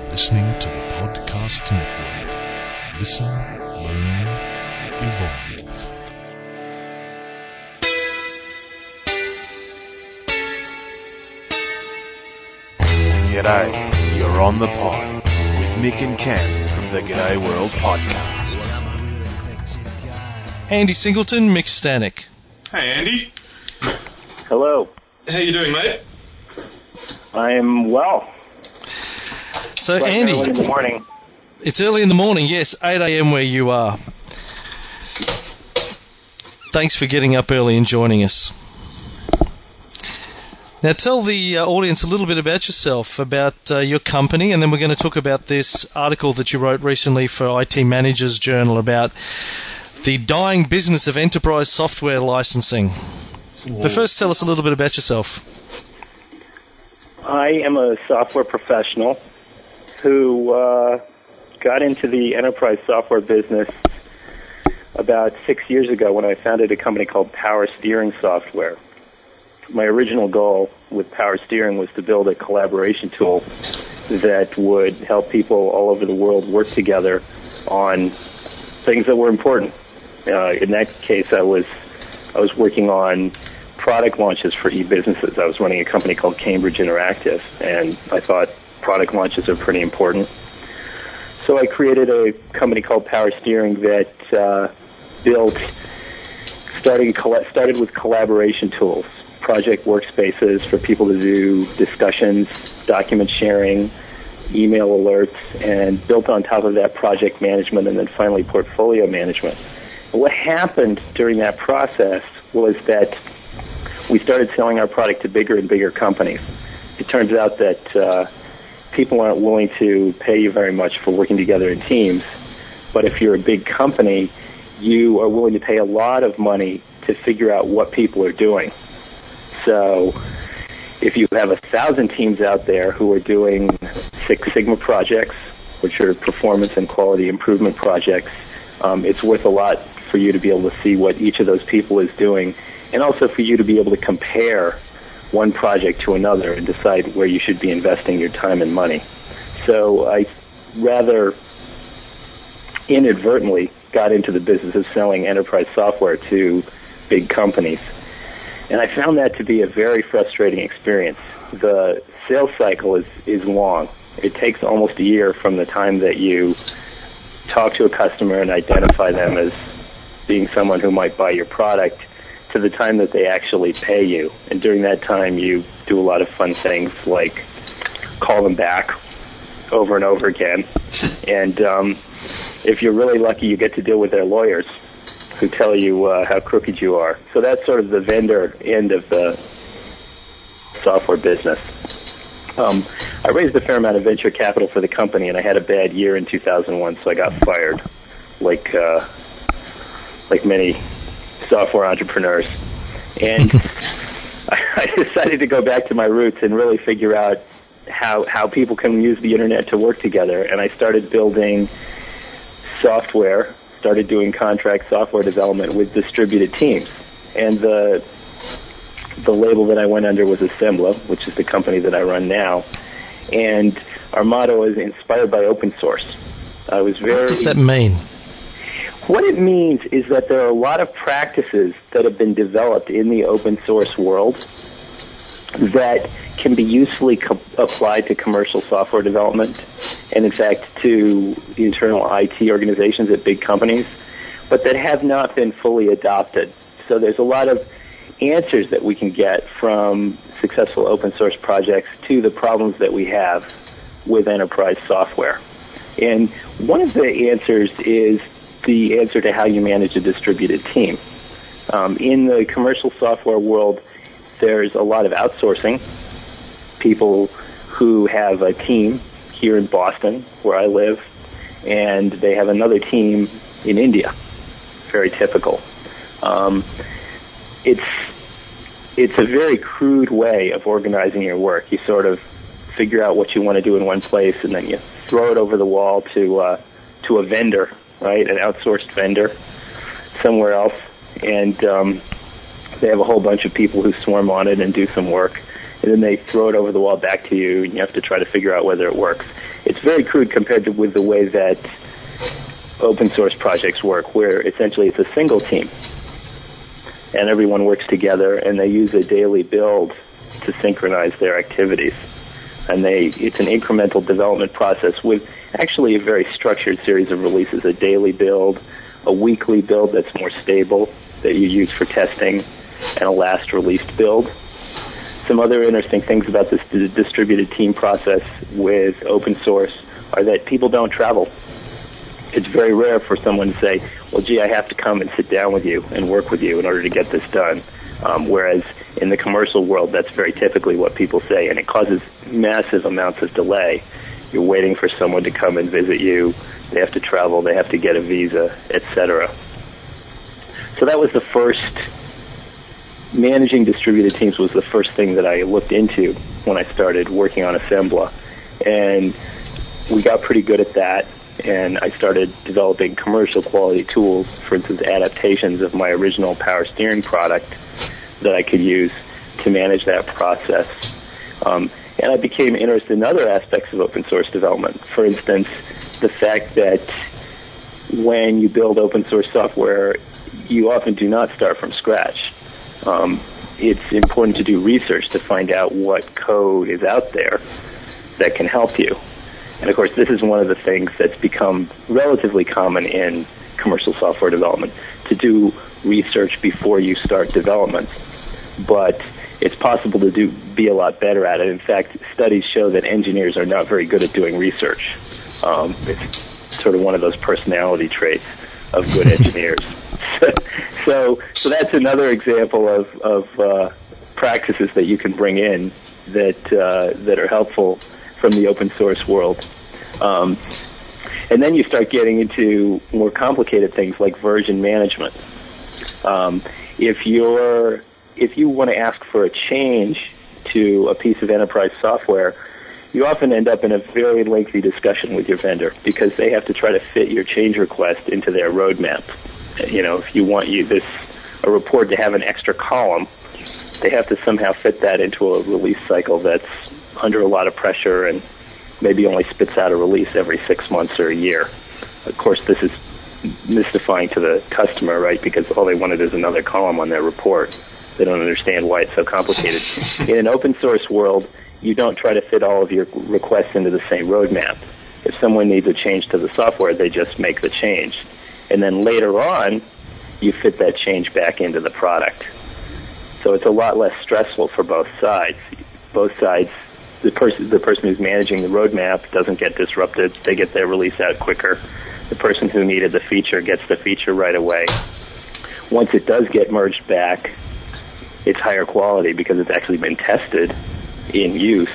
listening to the Podcast Network. Listen, learn, evolve. G'day, you're on the pod with Mick and Ken from the G'day World Podcast. Andy Singleton, Mick Stanek. Hey, Andy. Hello. How you doing, mate? I am well. So, It's Andy, early in the morning. it's early in the morning, yes, 8 a.m. where you are. Thanks for getting up early and joining us. Now, tell the audience a little bit about yourself, about your company, and then we're going to talk about this article that you wrote recently for IT Manager's Journal about the dying business of enterprise software licensing. But first, tell us a little bit about yourself. I am a software professional who got into the enterprise software business about 6 years ago when I founded a company called Power Steering Software. My original goal with Power Steering was to build a collaboration tool that would help people all over the world work together on things that were important. In that case, I was working on product launches for e-businesses. I was running a company called Cambridge Interactive, and I thought product launches are pretty important. So I created a company called Power Steering that started with collaboration tools, project workspaces for people to do discussions, document sharing, email alerts, and built on top of that project management and then finally portfolio management. What happened during that process was that we started selling our product to bigger and bigger companies. It turns out that people aren't willing to pay you very much for working together in teams, but if you're a big company, you are willing to pay a lot of money to figure out what people are doing. So if you have 1,000 teams out there who are doing Six Sigma projects, which are performance and quality improvement projects, it's worth a lot for you to be able to see what each of those people is doing, and also for you to be able to compare one project to another and decide where you should be investing your time and money. So I rather inadvertently got into the business of selling enterprise software to big companies. And I found that to be a very frustrating experience. The sales cycle is long. It takes almost a year from the time that you talk to a customer and identify them as being someone who might buy your product to the time that they actually pay you. And during that time, you do a lot of fun things like call them back over and over again. And if you're really lucky, you get to deal with their lawyers who tell you how crooked you are. So that's sort of the vendor end of the software business. I raised a fair amount of venture capital for the company, and I had a bad year in 2001, so I got fired, like many software entrepreneurs. And I decided to go back to my roots and really figure out how people can use the internet to work together. And I started building software, started doing contract software development with distributed teams. And the label that I went under was Assembla, which is the company that I run now. And our motto is inspired by open source. What does that mean? What it means is that there are a lot of practices that have been developed in the open source world that can be usefully applied to commercial software development and, in fact, to internal IT organizations at big companies, but that have not been fully adopted. So there's a lot of answers that we can get from successful open source projects to the problems that we have with enterprise software. And one of the answers is the answer to how you manage a distributed team. In the commercial software world, there's a lot of outsourcing. People who have a team here in Boston, where I live, and they have another team in India. Very typical. It's a very crude way of organizing your work. You sort of figure out what you want to do in one place, and then you throw it over the wall to a vendor, right, an outsourced vendor somewhere else, and they have a whole bunch of people who swarm on it and do some work, and then they throw it over the wall back to you, and you have to try to figure out whether it works. It's very crude compared to with the way that open source projects work, where essentially it's a single team, and everyone works together, and they use a daily build to synchronize their activities. And it's an incremental development process with actually a very structured series of releases, a daily build, a weekly build that's more stable that you use for testing, and a last released build. Some other interesting things about this distributed team process with open source are that people don't travel. It's very rare for someone to say, well, gee, I have to come and sit down with you and work with you in order to get this done. Whereas in the commercial world, that's very typically what people say, and it causes massive amounts of delay. You're waiting for someone to come and visit you. They have to travel. They have to get a visa, etc. So that was the first. Managing distributed teams was the first thing that I looked into when I started working on Assembla. And we got pretty good at that, and I started developing commercial quality tools, for instance, adaptations of my original power steering product that I could use to manage that process. And I became interested in other aspects of open source development. For instance, the fact that when you build open source software, you often do not start from scratch. It's important to do research to find out what code is out there that can help you. And of course, this is one of the things that's become relatively common in commercial software development, to do research before you start development. But it's possible to be a lot better at it. In fact, studies show that engineers are not very good at doing research. It's sort of one of those personality traits of good engineers. So that's another example of practices that you can bring in that are helpful from the open source world. And then you start getting into more complicated things like version management. If you want to ask for a change to a piece of enterprise software, you often end up in a very lengthy discussion with your vendor because they have to try to fit your change request into their roadmap. You know, if you want a report to have an extra column, they have to somehow fit that into a release cycle that's under a lot of pressure and maybe only spits out a release every 6 months or a year. Of course, this is mystifying to the customer, right, because all they wanted is another column on their report. They don't understand why it's so complicated. In an open source world, you don't try to fit all of your requests into the same roadmap. If someone needs a change to the software, they just make the change. And then later on, you fit that change back into the product. So it's a lot less stressful for both sides. Both sides, the person who's managing the roadmap doesn't get disrupted. They get their release out quicker. The person who needed the feature gets the feature right away. Once it does get merged back, it's higher quality because it's actually been tested in use.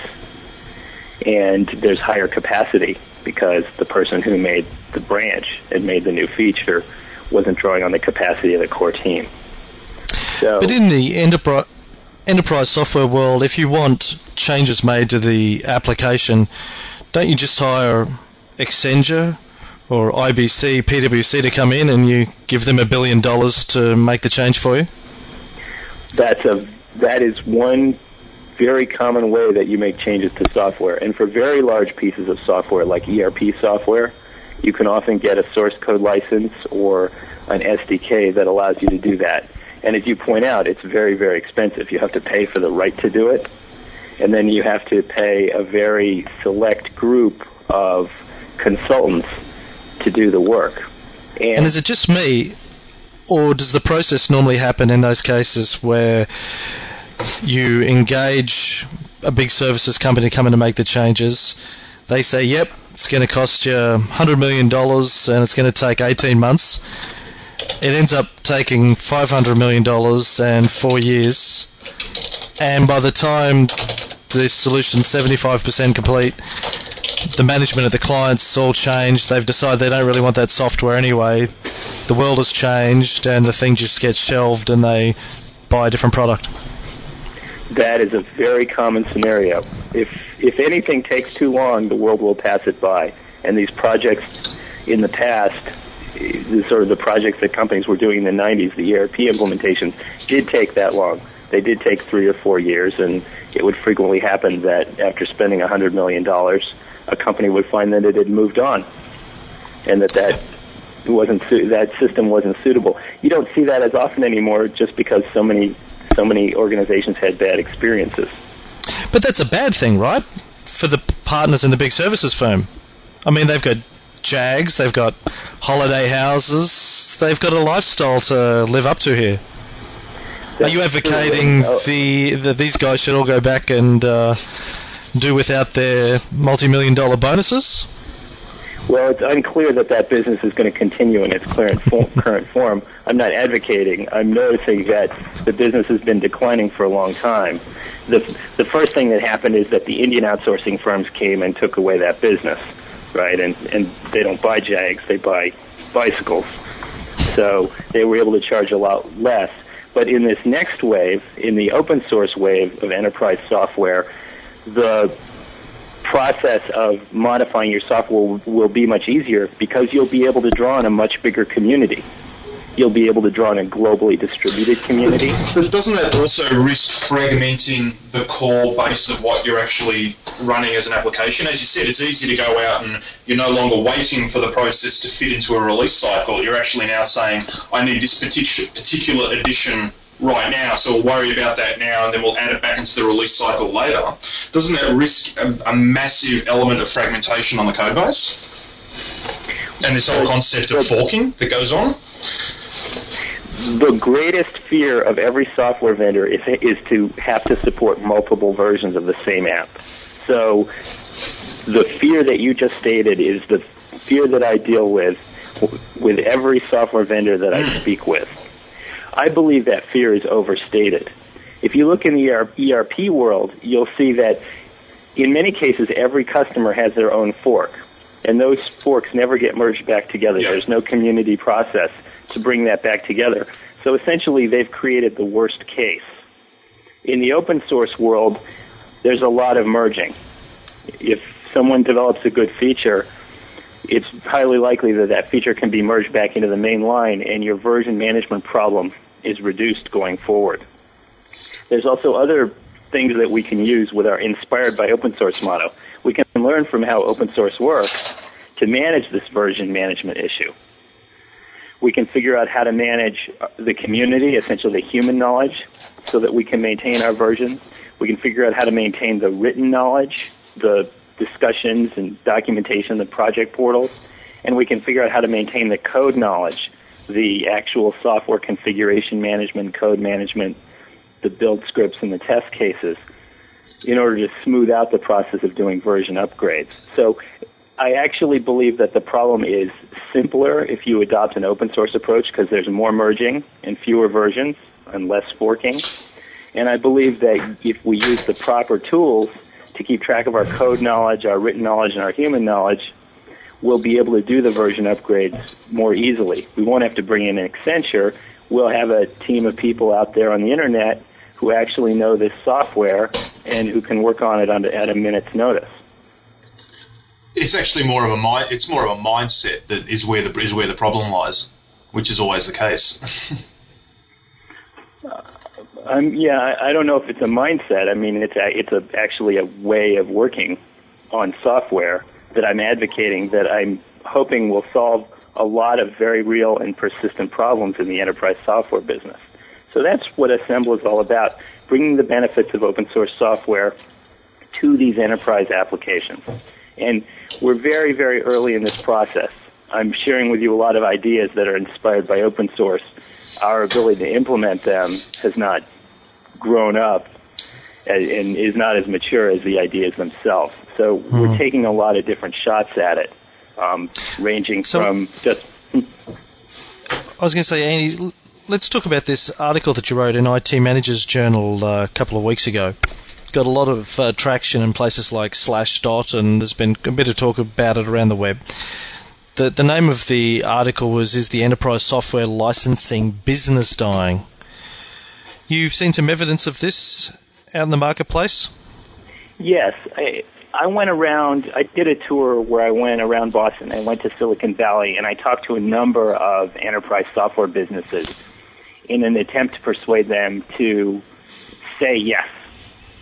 And there's higher capacity because the person who made the branch and made the new feature wasn't drawing on the capacity of the core team. So, but in the enterprise software world, if you want changes made to the application, don't you just hire Accenture or IBC, PwC to come in and you give them $1 billion to make the change for you? That is one very common way that you make changes to software. And for very large pieces of software, like ERP software, you can often get a source code license or an SDK that allows you to do that. And as you point out, it's very, very expensive. You have to pay for the right to do it, and then you have to pay a very select group of consultants to do the work. And is it just me, or does the process normally happen in those cases where you engage a big services company to come in and make the changes? They say, yep, it's going to cost you $100 million and it's going to take 18 months. It ends up taking $500 million and 4 years. And by the time the solution's 75% complete, the management of the client's all changed. They've decided they don't really want that software anyway. The world has changed and the thing just gets shelved and they buy a different product. That is a very common scenario. If anything takes too long, the world will pass it by. And these projects in the past, sort of the projects that companies were doing in the 90s, the ERP implementations, did take that long. They did take 3 or 4 years, and it would frequently happen that after spending $100 million, a company would find that it had moved on, and that system wasn't suitable. You don't see that as often anymore, just because so many organizations had bad experiences. But that's a bad thing, right? For the partners in the big services firm. I mean, they've got JAGs, they've got holiday houses, they've got a lifestyle to live up to here. Are you advocating that these guys should all go back and do without their multi-million-dollar bonuses? Well, it's unclear that business is going to continue in its current form. I'm not advocating. I'm noticing that the business has been declining for a long time. The first thing that happened is that the Indian outsourcing firms came and took away that business, right? And they don't buy JAGs, they buy bicycles. So they were able to charge a lot less. But in this next wave, in the open source wave of enterprise software, the process of modifying your software will be much easier because you'll be able to draw on a much bigger community. You'll be able to draw on a globally distributed community. But doesn't that also risk fragmenting the core base of what you're actually running as an application? As you said, it's easy to go out and you're no longer waiting for the process to fit into a release cycle. You're actually now saying, I need this particular edition right now, so we'll worry about that now and then we'll add it back into the release cycle later. Doesn't that risk a massive element of fragmentation on the code base? And this whole concept of forking that goes on? The greatest fear of every software vendor is to have to support multiple versions of the same app. So the fear that you just stated is the fear that I deal with every software vendor that I speak with. I believe that fear is overstated. If you look in the ERP world, you'll see that in many cases every customer has their own fork, and those forks never get merged back together. Yeah. There's no community process to bring that back together. So essentially they've created the worst case. In the open source world, there's a lot of merging. If someone develops a good feature, it's highly likely that feature can be merged back into the main line and your version management problem is reduced going forward. There's also other things that we can use with our inspired by open source motto. We can learn from how open source works to manage this version management issue. We can figure out how to manage the community, essentially the human knowledge, so that we can maintain our versions. We can figure out how to maintain the written knowledge, the discussions and documentation, the project portals, and we can figure out how to maintain the code knowledge, the actual software configuration management, code management, the build scripts and the test cases in order to smooth out the process of doing version upgrades. So I actually believe that the problem is simpler if you adopt an open source approach because there's more merging and fewer versions and less forking. And I believe that if we use the proper tools to keep track of our code knowledge, our written knowledge, and our human knowledge, we'll be able to do the version upgrades more easily. We won't have to bring in an Accenture. We'll have a team of people out there on the internet who actually know this software and who can work on it at a minute's notice. It's actually more of a mindset that is where the problem lies, which is always the case. I don't know if it's a mindset. I mean, it's actually a way of working on software that I'm advocating that I'm hoping will solve a lot of very real and persistent problems in the enterprise software business. So that's what Assemble is all about, bringing the benefits of open source software to these enterprise applications. And we're very, very early in this process. I'm sharing with you a lot of ideas that are inspired by open source. Our ability to implement them has not grown up and is not as mature as the ideas themselves. So we're taking a lot of different shots at it, ranging from just... I was going to say, Andy, let's talk about this article that you wrote in IT Manager's Journal a couple of weeks ago. Got a lot of traction in places like Slashdot, and there's been a bit of talk about it around the web. The name of the article was, Is the Enterprise Software Licensing Business Dying? You've seen some evidence of this out in the marketplace? Yes. I went around, I did a tour where I went around Boston. I went to Silicon Valley, and I talked to a number of enterprise software businesses in an attempt to persuade them to say yes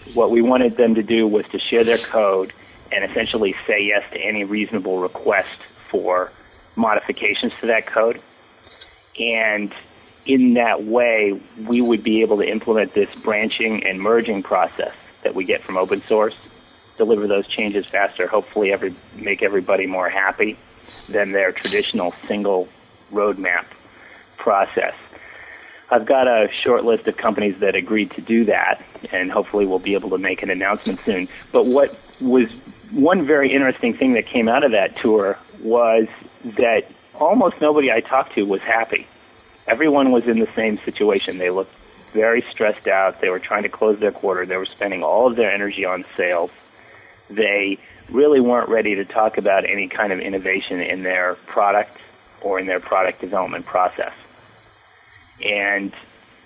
What we wanted them to do was to share their code and essentially say yes to any reasonable request for modifications to that code. And in that way, we would be able to implement this branching and merging process that we get from open source, deliver those changes faster, hopefully make everybody more happy than their traditional single roadmap process. I've got a short list of companies that agreed to do that, and hopefully we'll be able to make an announcement soon. But what was one very interesting thing that came out of that tour was that almost nobody I talked to was happy. Everyone was in the same situation. They looked very stressed out. They were trying to close their quarter. They were spending all of their energy on sales. They really weren't ready to talk about any kind of innovation in their product or in their product development process. And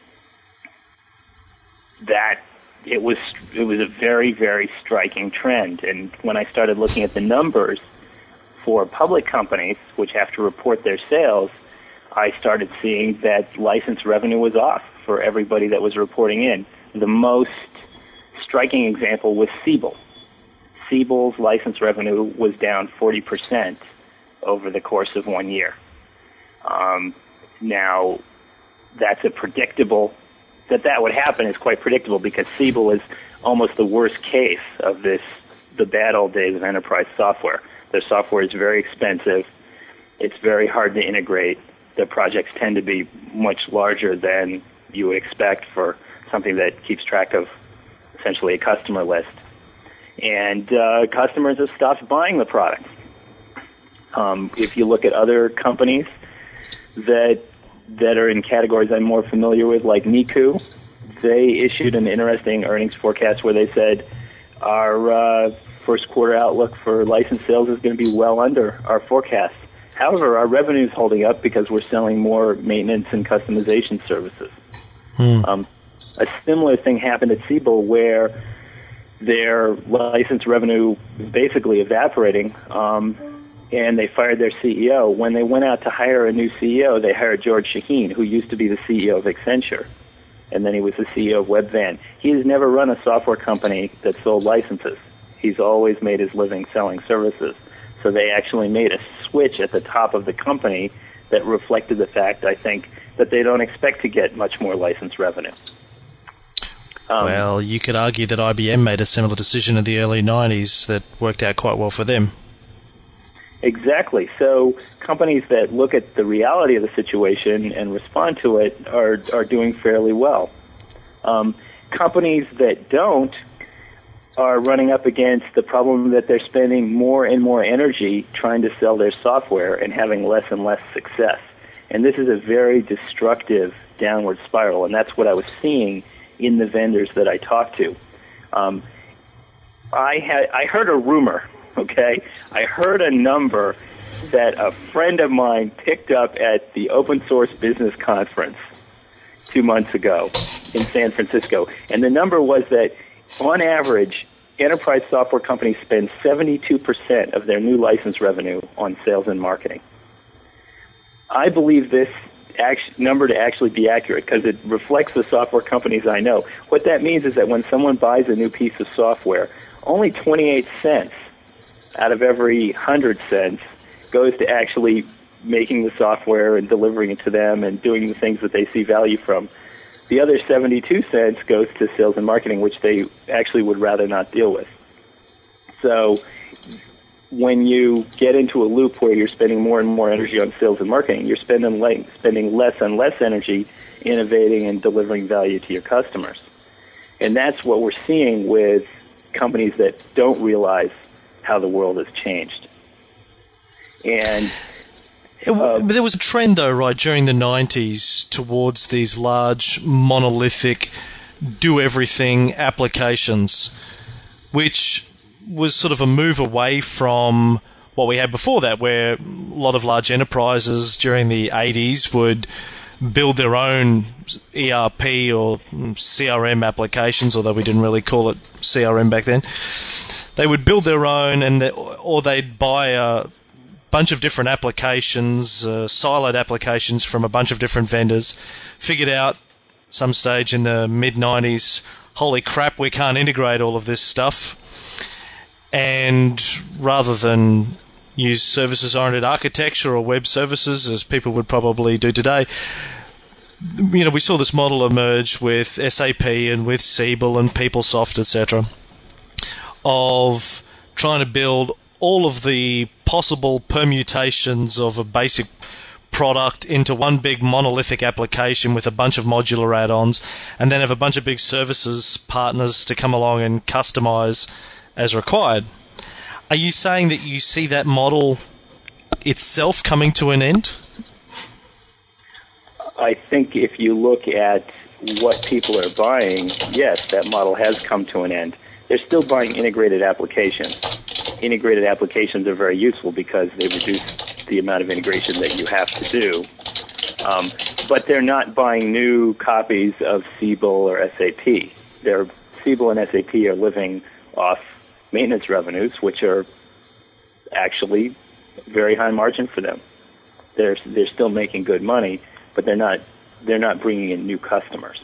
that it was a very, very striking trend. And when I started looking at the numbers for public companies, which have to report their sales, I started seeing that license revenue was off for everybody that was reporting in. The most striking example was Siebel. Siebel's license revenue was down 40% over the course of 1 year. Now, that's that would happen is quite predictable because Siebel is almost the worst case of the bad old days of enterprise software. Their software is very expensive. It's very hard to integrate. Their projects tend to be much larger than you would expect for something that keeps track of essentially a customer list. And customers have stopped buying the product. If you look at other companies that are in categories I'm more familiar with, like Niku, they issued an interesting earnings forecast where they said our first quarter outlook for license sales is going to be well under our forecast. However, our revenue is holding up because we're selling more maintenance and customization services. A similar thing happened at Siebel where their license revenue was basically evaporating, and they fired their CEO. When they went out to hire a new CEO, they hired George Shaheen, who used to be the CEO of Accenture, and then he was the CEO of Webvan. He has never run a software company that sold licenses. He's always made his living selling services. So they actually made a switch at the top of the company that reflected the fact, I think, that they don't expect to get much more license revenue. Well, you could argue that IBM made a similar decision in the early 90s that worked out quite well for them. Exactly. So companies that look at the reality of the situation and respond to it are doing fairly well. Companies that don't are running up against the problem that they're spending more and more energy trying to sell their software and having less and less success. And this is a very destructive downward spiral, and that's what I was seeing in the vendors that I talked to. I heard a rumor, okay? I heard a number that a friend of mine picked up at the Open Source Business Conference 2 months ago in San Francisco. And the number was that, on average, enterprise software companies spend 72% of their new license revenue on sales and marketing. I believe this number to actually be accurate because it reflects the software companies I know. What that means is that when someone buys a new piece of software, only 28 cents out of every 100 cents goes to actually making the software and delivering it to them and doing the things that they see value from. The other 72 cents goes to sales and marketing, which they actually would rather not deal with. So when you get into a loop where you're spending more and more energy on sales and marketing, you're spending less and less energy innovating and delivering value to your customers. And that's what we're seeing with companies that don't realize how the world has changed. And there was a trend, though, right, during the 90s towards these large, monolithic, do-everything applications, which was sort of a move away from what we had before that, where a lot of large enterprises during the 80s would build their own ERP or CRM applications, although we didn't really call it CRM back then. They would build their own, or they'd buy a bunch of different applications, siloed applications from a bunch of different vendors, figured out some stage in the mid-90s holy crap, we can't integrate all of this stuff. And rather than use services-oriented architecture or web services, as people would probably do today, we saw this model emerge with SAP and with Siebel and PeopleSoft, etc., of trying to build all of the possible permutations of a basic product into one big monolithic application with a bunch of modular add-ons, and then have a bunch of big services partners to come along and customize as required. Are you saying that you see that model itself coming to an end? I think if you look at what people are buying, yes, that model has come to an end. They're still buying integrated applications. Integrated applications are very useful because they reduce the amount of integration that you have to do. But they're not buying new copies of Siebel or SAP. Siebel and SAP are living off maintenance revenues, which are actually very high margin for them. They're still making good money, but they're not bringing in new customers.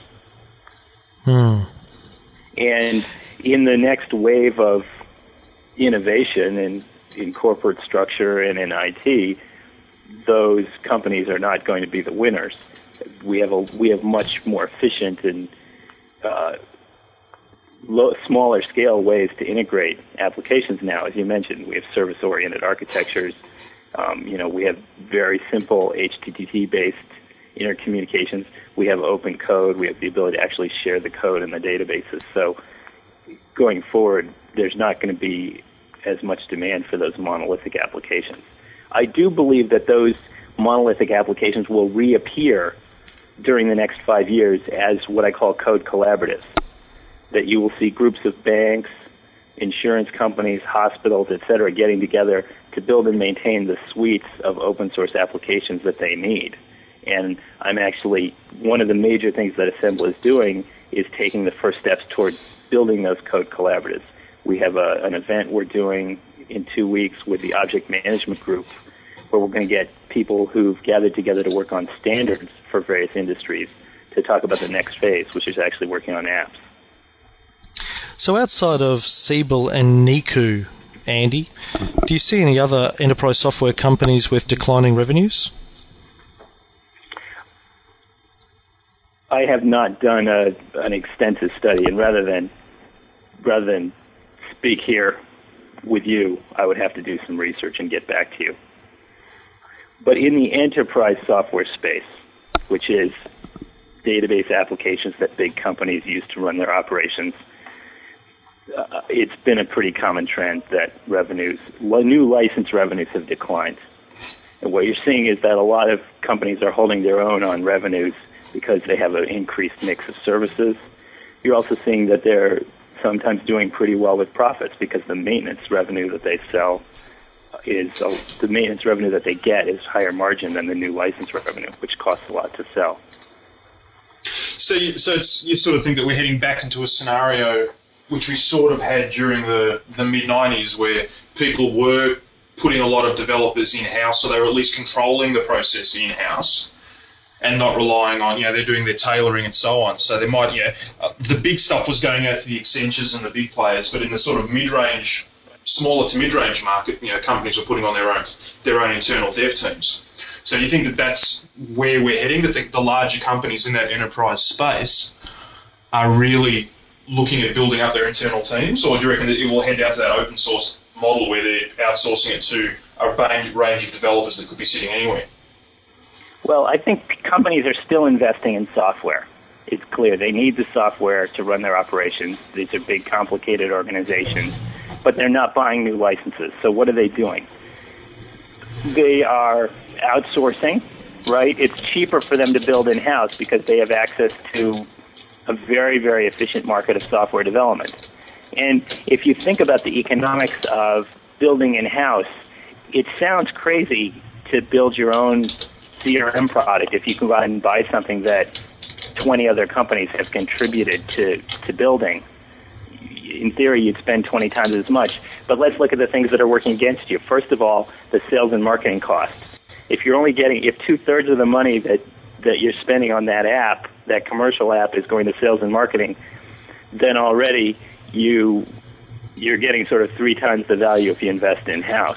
And in the next wave of innovation in corporate structure and in IT, those companies are not going to be the winners. We have much more efficient and smaller scale ways to integrate applications now. As you mentioned, we have service-oriented architectures. We have very simple HTTP-based intercommunications. We have open code. We have the ability to actually share the code in the databases. So going forward, there's not going to be as much demand for those monolithic applications. I do believe that those monolithic applications will reappear during the next 5 years as what I call code collaboratives, that you will see groups of banks, insurance companies, hospitals, etc., getting together to build and maintain the suites of open source applications that they need. And I'm actually, one of the major things that Assemble is doing is taking the first steps towards building those code collaboratives. We have an event we're doing in 2 weeks with the Object Management Group, where we're going to get people who've gathered together to work on standards for various industries to talk about the next phase, which is actually working on apps. So outside of Siebel and Niku, Andy, do you see any other enterprise software companies with declining revenues? I have not done an extensive study, and rather than speak here with you, I would have to do some research and get back to you. But in the enterprise software space, which is database applications that big companies use to run their operations, it's been a pretty common trend that new license revenues have declined. And what you're seeing is that a lot of companies are holding their own on revenues because they have an increased mix of services. You're also seeing that they're sometimes doing pretty well with profits because the maintenance revenue that they sell the maintenance revenue that they get is higher margin than the new license revenue, which costs a lot to sell. So you sort of think that we're heading back into a scenario which we sort of had during the mid-90s, where people were putting a lot of developers in-house, so they were at least controlling the process in-house and not relying on, they're doing their tailoring and so on. So they might, the big stuff was going out to the Accentures and the big players, but in the sort of mid-range, smaller to mid-range market, companies were putting on their own internal dev teams. So do you think that that's where we're heading, that the larger companies in that enterprise space are really looking at building up their internal teams, or do you reckon that it will head out to that open source model where they're outsourcing it to a range of developers that could be sitting anywhere? Well, I think companies are still investing in software. It's clear they need the software to run their operations. These are big, complicated organizations, but they're not buying new licenses. So what are they doing? They are outsourcing, right? It's cheaper for them to build in-house because they have access to a very, very efficient market of software development. And if you think about the economics of building in-house, it sounds crazy to build your own CRM product if you can go out and buy something that 20 other companies have contributed to building. In theory, you'd spend 20 times as much. But let's look at the things that are working against you. First of all, the sales and marketing costs. If 2/3 of the money that you're spending on that app, that commercial app, is going to sales and marketing, then already you're getting sort of 3 times the value if you invest in-house.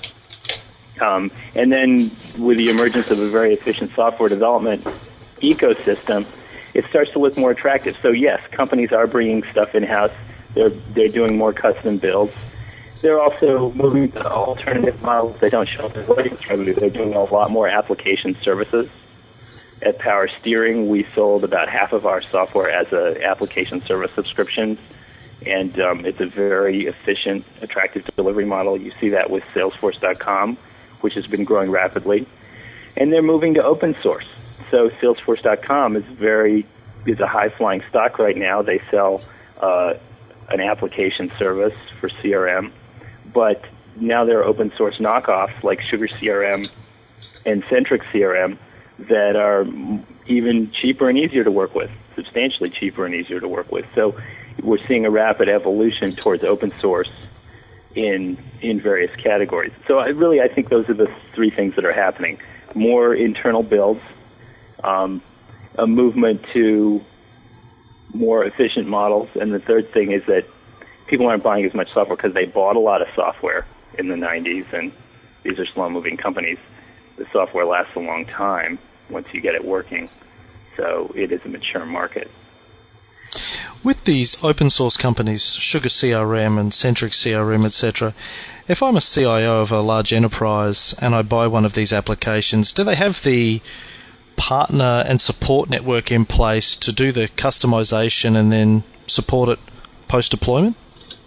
And then with the emergence of a very efficient software development ecosystem, it starts to look more attractive. So yes, companies are bringing stuff in-house. They're doing more custom builds. They're also moving to alternative models. They don't show up as license revenue. They're doing a lot more application services. At Power Steering, we sold about half of our software as an application service subscription, and it's a very efficient, attractive delivery model. You see that with Salesforce.com, which has been growing rapidly. And they're moving to open source. So Salesforce.com is a high-flying stock right now. They sell an application service for CRM, but now there are open source knockoffs like Sugar CRM and Centric CRM that are even cheaper and easier to work with, substantially cheaper and easier to work with. So we're seeing a rapid evolution towards open source in various categories. So I think those are the 3 things that are happening. More internal builds, a movement to more efficient models, and the third thing is that people aren't buying as much software because they bought a lot of software in the 90s, and these are slow-moving companies. The software lasts a long time once you get it working, so it is a mature market. With these open source companies, Sugar CRM and Centric CRM, etc., if I'm a CIO of a large enterprise and I buy one of these applications, do they have the partner and support network in place to do the customization and then support it post-deployment?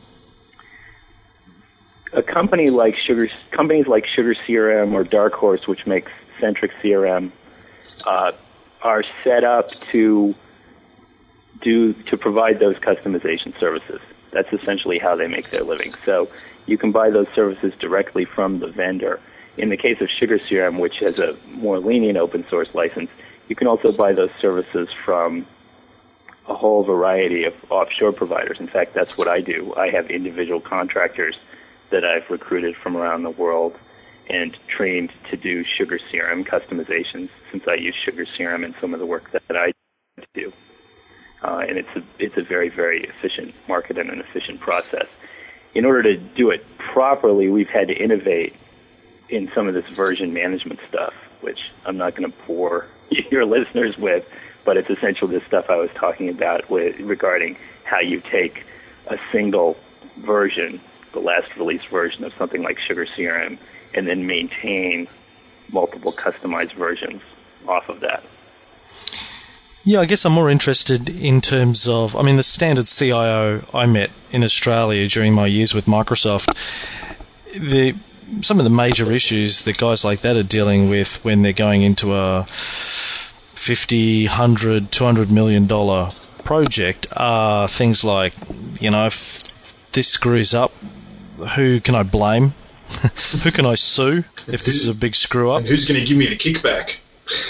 Companies like Sugar CRM or Dark Horse, which makes Centric CRM, are set up to provide those customization services. That's essentially how they make their living. So you can buy those services directly from the vendor. In the case of Sugar CRM, which has a more lenient open source license, you can also buy those services from a whole variety of offshore providers. In fact, that's what I do. I have individual contractors that I've recruited from around the world and trained to do Sugar CRM customizations, since I use Sugar CRM in some of the work that I do. And it's a very, very efficient market and an efficient process. In order to do it properly, we've had to innovate in some of this version management stuff, which I'm not going to bore your listeners with, but it's essentially the stuff I was talking about regarding how you take a single version, the last release version of something like Sugar CRM, and then maintain multiple customized versions off of that. Yeah, I guess I'm more interested in terms of, the standard CIO I met in Australia during my years with Microsoft, some of the major issues that guys like that are dealing with when they're going into a $50, $100, $200 million project are things like, if this screws up, who can I blame? Who can I sue if this is a big screw up? And who's going to give me the kickback?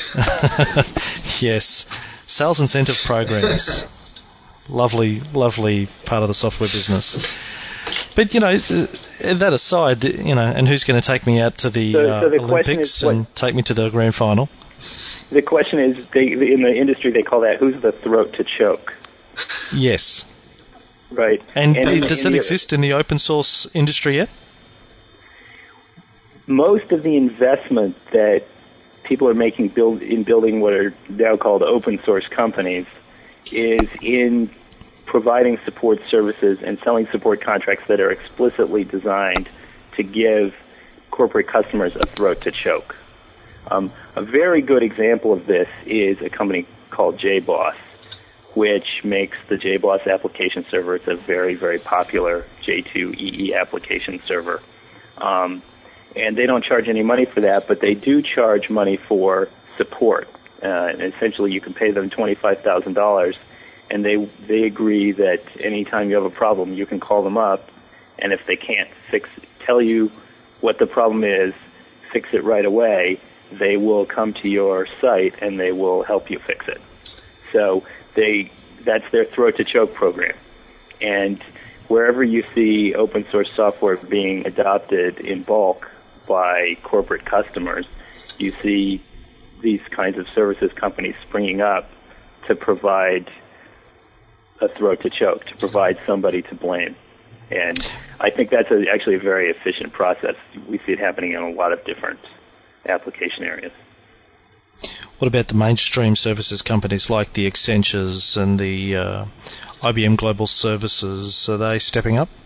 Yes. Sales incentive programs. Lovely, lovely part of the software business. But, that aside, and who's going to take me out to the Olympics and take me to the grand final? The question is, in the industry, they call that, who's the throat to choke? Yes. Right. And does that exist in the open source industry yet? Most of the investment that people are making in building what are now called open source companies is in providing support services and selling support contracts that are explicitly designed to give corporate customers a throat to choke. A very good example of this is a company called JBoss, which makes the JBoss application server. It's a very, very popular J2EE application server. And they don't charge any money for that, but they do charge money for support. And essentially, you can pay them $25,000, and they agree that anytime you have a problem, you can call them up, and if they can't tell you what the problem is, fix it right away, they will come to your site and they will help you fix it. So that's their throat to choke program. And wherever you see open source software being adopted in bulk by corporate customers, you see these kinds of services companies springing up to provide a throat to choke, to provide somebody to blame. And I think that's actually a very efficient process. We see it happening in a lot of different application areas. What about the mainstream services companies like the Accentures and the IBM Global Services? Are they stepping up?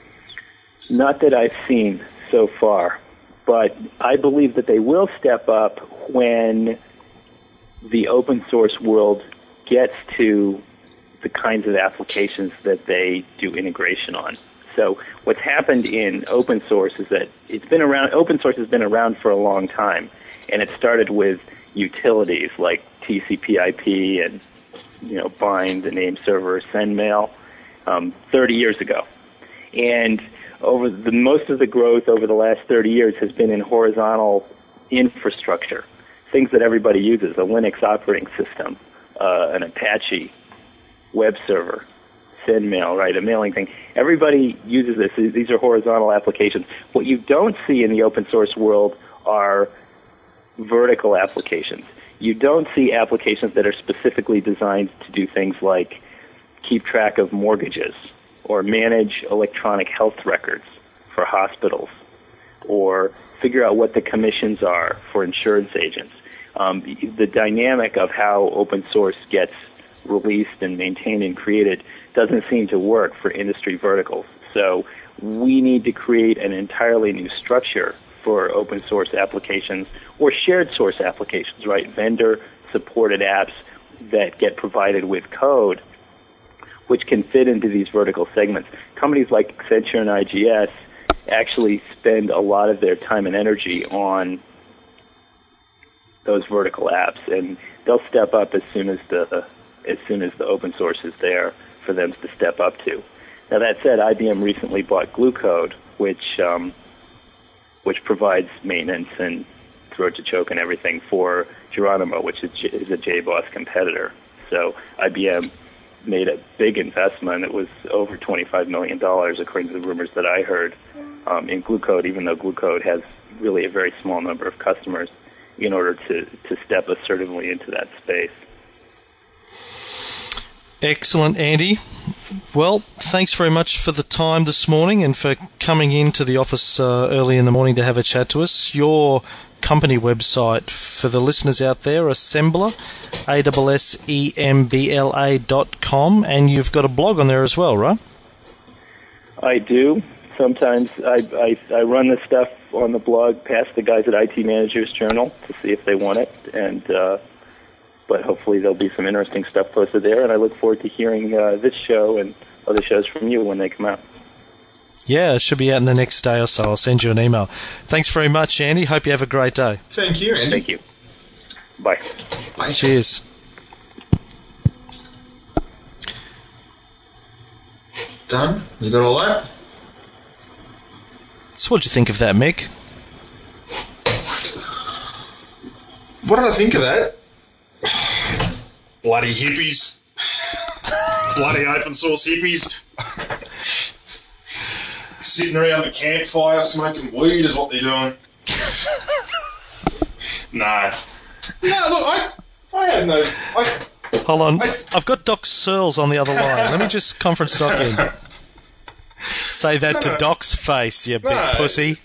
Not that I've seen so far, but I believe that they will step up when the open source world gets to the kinds of applications that they do integration on. So what's happened in open source is that open source has been around for a long time, and it started with utilities like TCP/IP and bind the name server, send mail 30 years ago. And most of the growth over the last 30 years has been in horizontal infrastructure, things that everybody uses, a Linux operating system, an Apache web server, send mail, right, a mailing thing. Everybody uses this. These are horizontal applications. What you don't see in the open source world are vertical applications. You don't see applications that are specifically designed to do things like keep track of mortgages or manage electronic health records for hospitals or figure out what the commissions are for insurance agents. The dynamic of how open source gets released and maintained and created doesn't seem to work for industry verticals. So we need to create an entirely new structure for open source applications or shared source applications, right? Vendor supported apps that get provided with code which can fit into these vertical segments. Companies like Accenture and IGS actually spend a lot of their time and energy on those vertical apps, and they'll step up as soon as the open source is there for them to step up to. Now that said, IBM recently bought GlueCode, which provides maintenance and throat to choke and everything for Geronimo, which is a JBoss competitor. So IBM made a big investment. It was over $25 million, according to the rumors that I heard, in GlueCode, even though GlueCode has really a very small number of customers, in order to step assertively into that space. Excellent, Andy. Well, thanks very much for the time this morning and for coming into the office early in the morning to have a chat to us. Your company website for the listeners out there, Assembla, ASSEMBLA.com, and you've got a blog on there as well, right? I do. Sometimes I run the stuff on the blog past the guys at IT Managers Journal to see if they want it, and but hopefully there'll be some interesting stuff posted there, and I look forward to hearing this show and other shows from you when they come out. Yeah, it should be out in the next day or so. I'll send you an email. Thanks very much, Andy. Hope you have a great day. Thank you, Andy. Thank you. Bye. Bye. Cheers. Done? You got all that? So what do you think of that, Mick? What did I think of that? Bloody hippies. Bloody open source hippies. Sitting around the campfire smoking weed is what they're doing. No. No, look, I have no... Hold on. I've got Doc Searles on the other line. Let me just conference Doc in. Say that to Doc's face, you big pussy.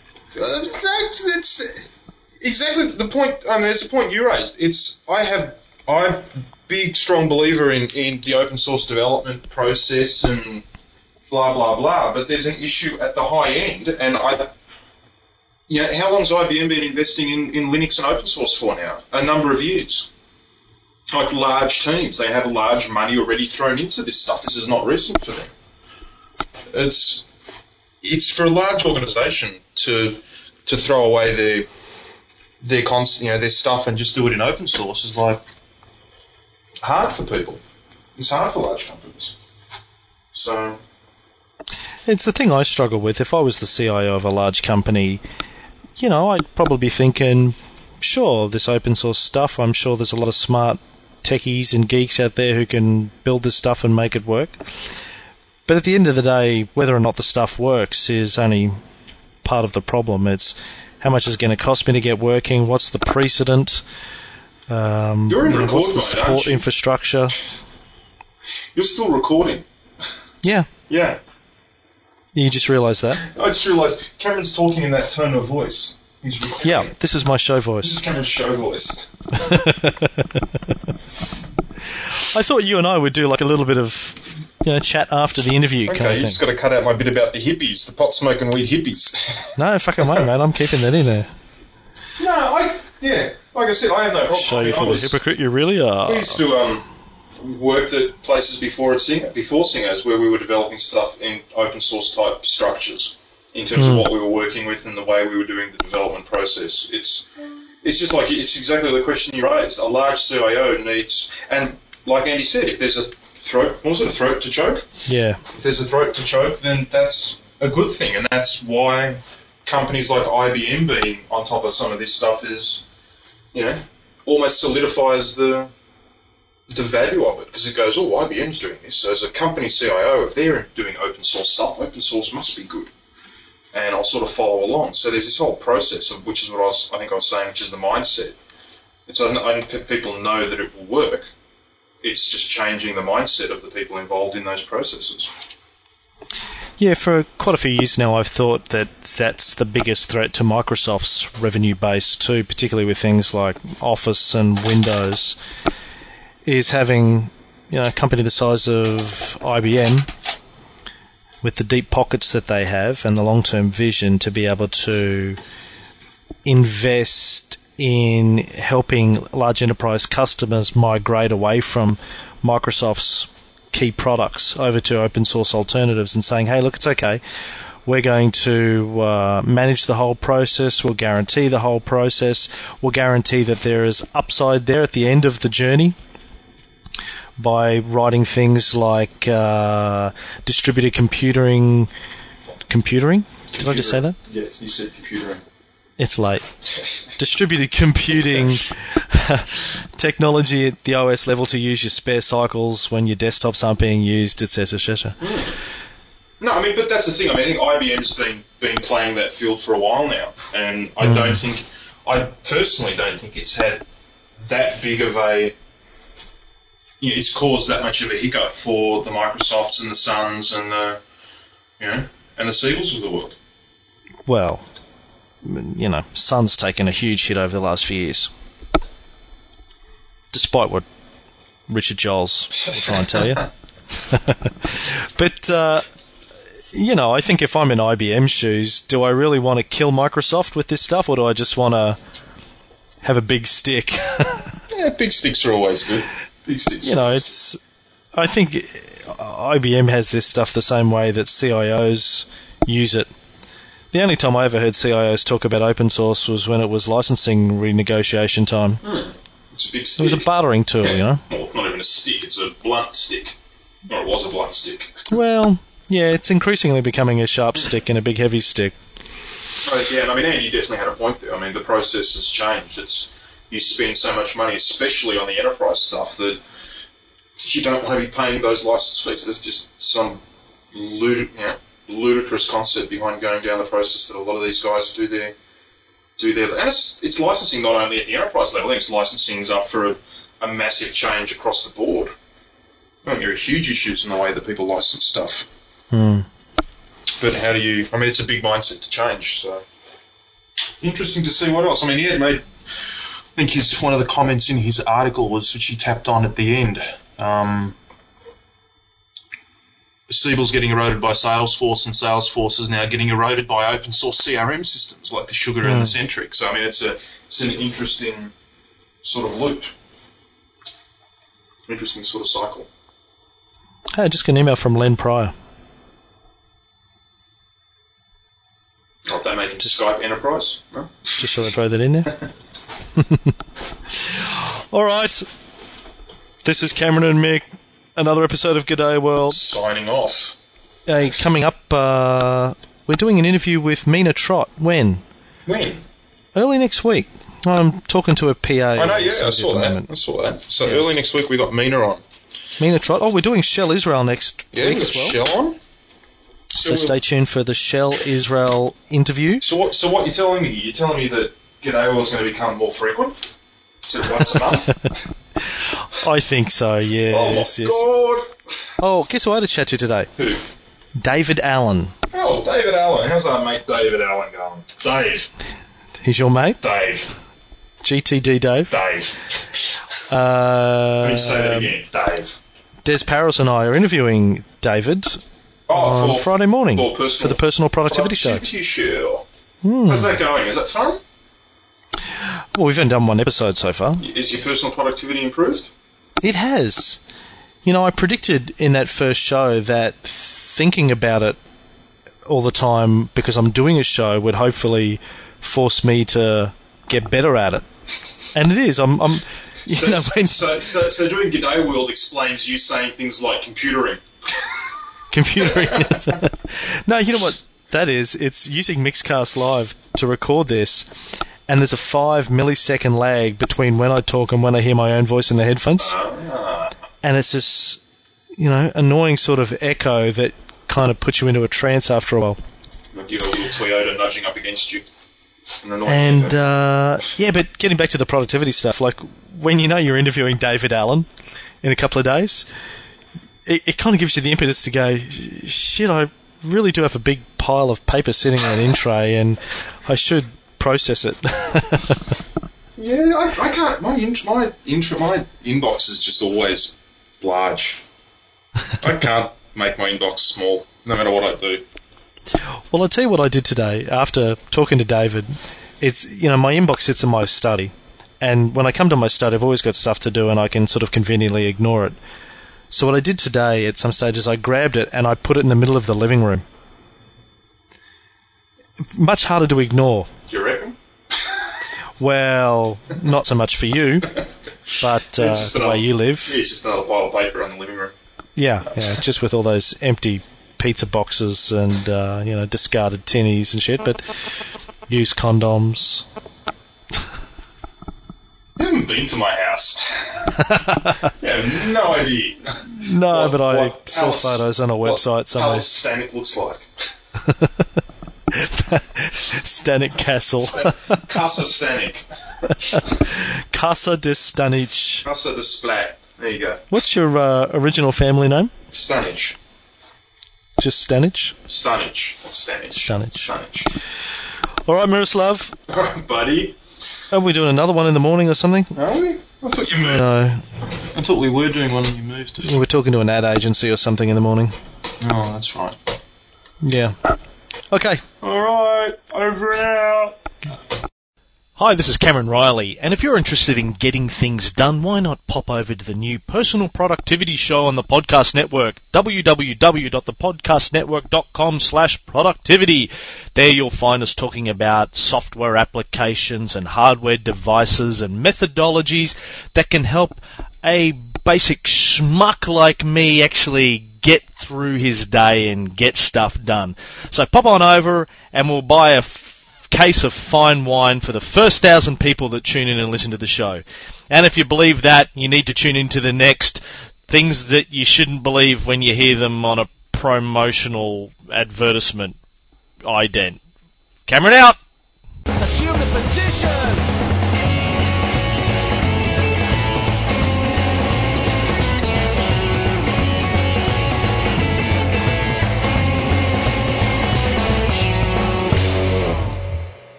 It's exactly the point. There's a point you raised. I'm a big, strong believer in the open source development process and blah, blah, blah, but there's an issue at the high end, and how long's IBM been investing in Linux and open source for now? A number of years. Like large teams, they have large money already thrown into this stuff. This is not recent for them. It's for a large organisation to throw away their stuff and just do it in open source is like hard for people. It's hard for large companies. So it's the thing I struggle with. If I was the CIO of a large company, I'd probably be thinking, sure, this open source stuff, I'm sure there's a lot of smart techies and geeks out there who can build this stuff and make it work. But at the end of the day, whether or not the stuff works is only part of the problem. It's how much is it going to cost me to get working, what's the precedent, You're in record what's the mode, support aren't you? infrastructure. You're still recording. Yeah. Yeah. You just realised that? I just realised Cameron's talking in that tone of voice. He's recording. Yeah, this is my show This voice. is Cameron's show voice. I thought you and I would do like a little bit of chat after the interview Okay, kind you of just thing. got to cut out my bit about the hippies, the pot-smoking weed hippies. No, fucking way, mate. I'm keeping that in there. No, like I said, I have no problem. Show you for the hypocrite you really are. We used to worked at places before Singers where we were developing stuff in open source type structures in terms of what we were working with and the way we were doing the development process. It's just like, it's exactly the question you raised. A large CIO needs, and like Andy said, if there's a throat to choke? Yeah. If there's a throat to choke, then that's a good thing, and that's why companies like IBM being on top of some of this stuff is, almost solidifies the value of it, because it goes, IBM's doing this, so as a company CIO, if they're doing open source stuff, open source must be good. And I'll sort of follow along. So there's this whole process, of which is what I think I was saying, which is the mindset. It's, I think people know that it will work. It's just changing the mindset of the people involved in those processes. Yeah, for quite a few years now, I've thought that that's the biggest threat to Microsoft's revenue base too, particularly with things like Office and Windows, is having a company the size of IBM with the deep pockets that they have and the long-term vision to be able to invest in helping large enterprise customers migrate away from Microsoft's key products over to open source alternatives and saying, hey, look, it's okay. We're going to manage the whole process. We'll guarantee the whole process. We'll guarantee that there is upside there at the end of the journey by writing things like distributed computing. Did I just say that? Yes, you said computering. It's late. Distributed computing technology at the OS level to use your spare cycles when your desktops aren't being used, etc., etc. No, I mean, but that's the thing. I mean, I think IBM's been playing that field for a while now, and I personally don't think it's had that big of a, it's caused that much of a hiccup for the Microsofts and the Suns and the, and the Siebels of the world. Well, Sun's taken a huge hit over the last few years, despite what Richard Giles will try and tell you. But, I think if I'm in IBM shoes, do I really want to kill Microsoft with this stuff, or do I just want to have a big stick? Yeah, big sticks are always good. Big sticks. I think IBM has this stuff the same way that CIOs use it. The only time I ever heard CIOs talk about open source was when it was licensing renegotiation time. It's a big stick. It was a bartering tool, Well, not even a stick, it's a blunt stick. Or it was a blunt stick. Well, yeah, it's increasingly becoming a sharp stick and a big heavy stick. Right, yeah, I mean, Andy definitely had a point there. I mean, the process has changed. You spend so much money, especially on the enterprise stuff, that you don't want to be paying those license fees. There's just some ludicrous concept behind going down the process that a lot of these guys do there. And it's licensing not only at the enterprise level, I think it's licensing's up for a massive change across the board. I think there are huge issues in the way that people license stuff. But how do you... I mean, it's a big mindset to change, so... Interesting to see what else. I mean, he had made... I think one of the comments in his article was, which he tapped on at the end, Siebel's getting eroded by Salesforce, and Salesforce is now getting eroded by open source CRM systems like the Sugar and the Centric. So, I mean, it's an interesting sort of loop. Interesting sort of cycle. Hey, I just got an email from Len Pryor. Are they making Skype Enterprise? No? Just thought I'd throw that in there. All right. This is Cameron and Mick. Another episode of G'day World. Signing off. Coming up, we're doing an interview with Mina Trott. When? Early next week. I'm talking to a PA. I know, yeah, I saw that. So early next week we got Mina on. Mina Trott. Oh, we're doing Shell Israel next week as well. Shell on? So stay tuned for the Shell Israel interview. So what you're telling me? You're telling me that G'day World is going to become more frequent? Is it once a month? I think so, yes. Oh, my God. Oh, guess who I had a chat to today? Who? David Allen. Oh, David Allen. How's our mate David Allen going? Dave. He's your mate? Dave. GTD Dave. Dave. Let me say that again. Dave. Des Paris and I are interviewing David on Friday morning for the Personal Productivity Show. How's that going? Is that fun? Well, we've only done one episode so far. Is your personal productivity improved? It has. You know, I predicted in that first show that thinking about it all the time because I'm doing a show would hopefully force me to get better at it. And it is. So doing G'day World explains you saying things like computering. Computering. No, you know what that is? It's using Mixcast Live to record this, and there's a 5 millisecond lag between when I talk and when I hear my own voice in the headphones. And it's this, annoying sort of echo that kind of puts you into a trance after a while. Like your little Toyota nudging up against you. And but getting back to the productivity stuff, like when you're interviewing David Allen in a couple of days, it kind of gives you the impetus to go, shit, I really do have a big pile of paper sitting on in tray and I should process it. Yeah, I can't. My inbox is just always large. I can't make my inbox small, no matter what I do. Well, I'll tell you what I did today after talking to David. It's, my inbox sits in my study. And when I come to my study, I've always got stuff to do and I can sort of conveniently ignore it. So what I did today at some stage is I grabbed it and I put it in the middle of the living room. Much harder to ignore. Do you reckon? Well, not so much for you, but the way you live. Yeah, it's just another pile of paper on the living room. Yeah, just with all those empty pizza boxes and, discarded tinnies and shit, but used condoms. You haven't been to my house. You have no idea. No, but I saw photos on a website somewhere. Alice Stanek looks like. Stanek Castle. Casa Stanek. Casa de Stanich. Casa de Splat. There you go. What's your original family name? Stanich. Just Stanich? Stanich. Stanich. All right, Miroslav. All right, buddy. Are we doing another one in the morning or something? Are we? I thought you moved. No. I thought we were doing one and you moved. We were talking to an ad agency or something in the morning. Oh, that's right. Yeah. Okay. All right. Over and out. Hi, this is Cameron Riley, and if you're interested in getting things done, why not pop over to the new Personal Productivity Show on the Podcast Network, www.thepodcastnetwork.com/productivity. There you'll find us talking about software applications and hardware devices and methodologies that can help a basic schmuck like me actually get through his day and get stuff done. So pop on over and we'll buy a case of fine wine for the first 1,000 people that tune in and listen to the show. And if you believe that, you need to tune into the next things that you shouldn't believe when you hear them on a promotional advertisement ident. Cameron out! Assume the position!